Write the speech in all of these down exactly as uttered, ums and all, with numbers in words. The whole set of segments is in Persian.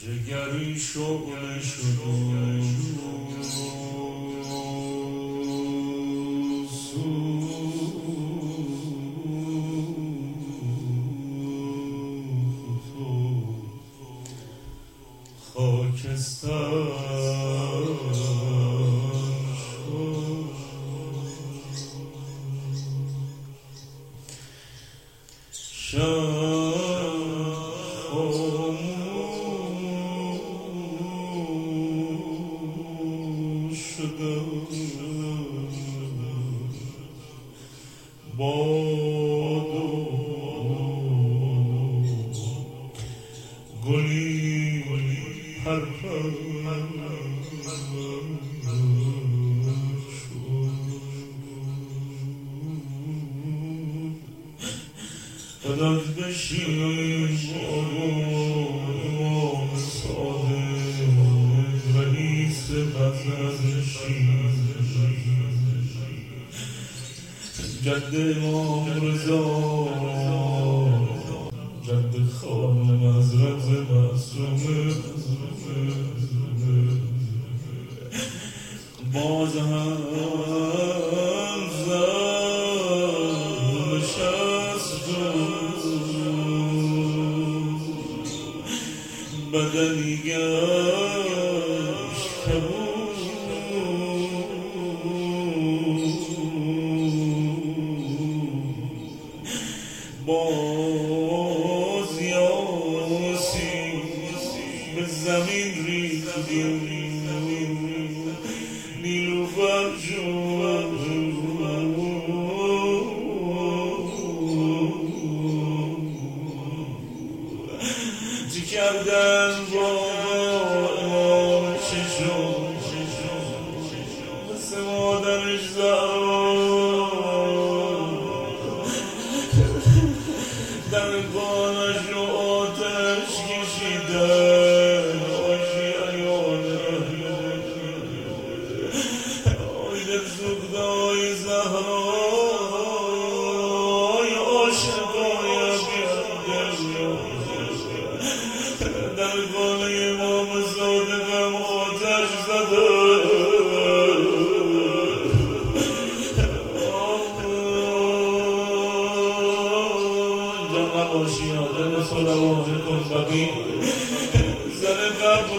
جگری شغل شد خاکستر گلی پرپر قدر بشیم امام صادق رئیس غزنشین جد امام رضا جد خانم حضرت معصومه باز هم زن نشست بدنی گشت کبود باز یاسی به زمین ریختیم نیلوفر شد چی کردن با امام ششم مثل مادرش زهرا دمگانش رو آتش کشیدن آشی ایانه آی دل سوخته های زهرای عاشقای بیدل دمگان امام صادقم آتش زده باشی آدم صلوات کن بقی سر قبر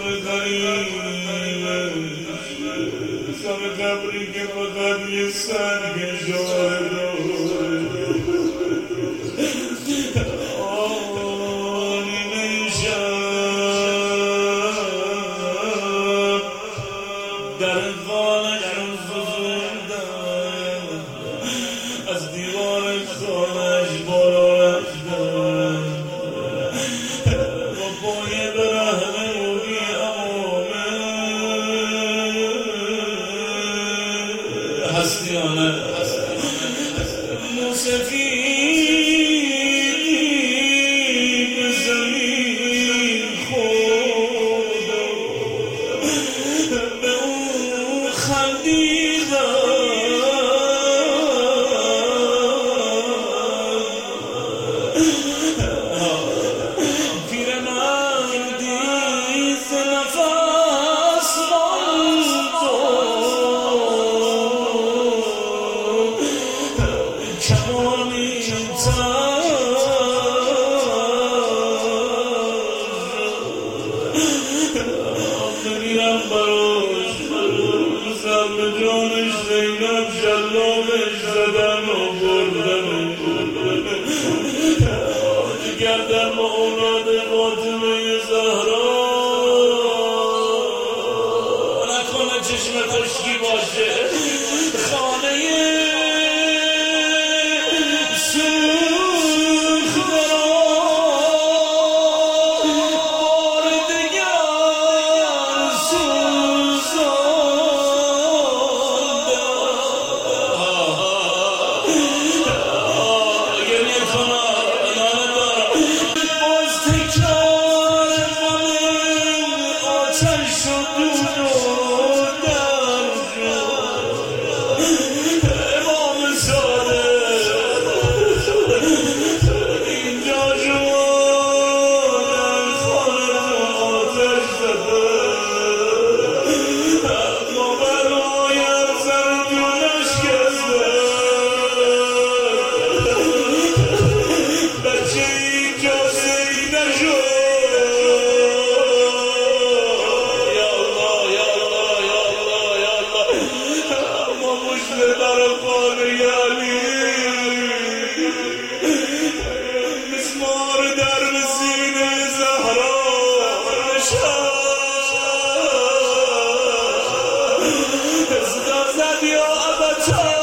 غریب سر قبری که فقط یه سنگ شاره آنی نیشم در خانه‌شون سوزوندن از دیوار خانه‌اش بالا هستیانه موسیقی به زمین خورد به اون خندیدن پیرمردی ز نفس کمانی تر بگیرم براش سر به جانش زینب جلابش زدن و بردن گردن با اولاد فاطمه زهرا نکنه چشم خشکی باشه خانه آتش و دود و درد تو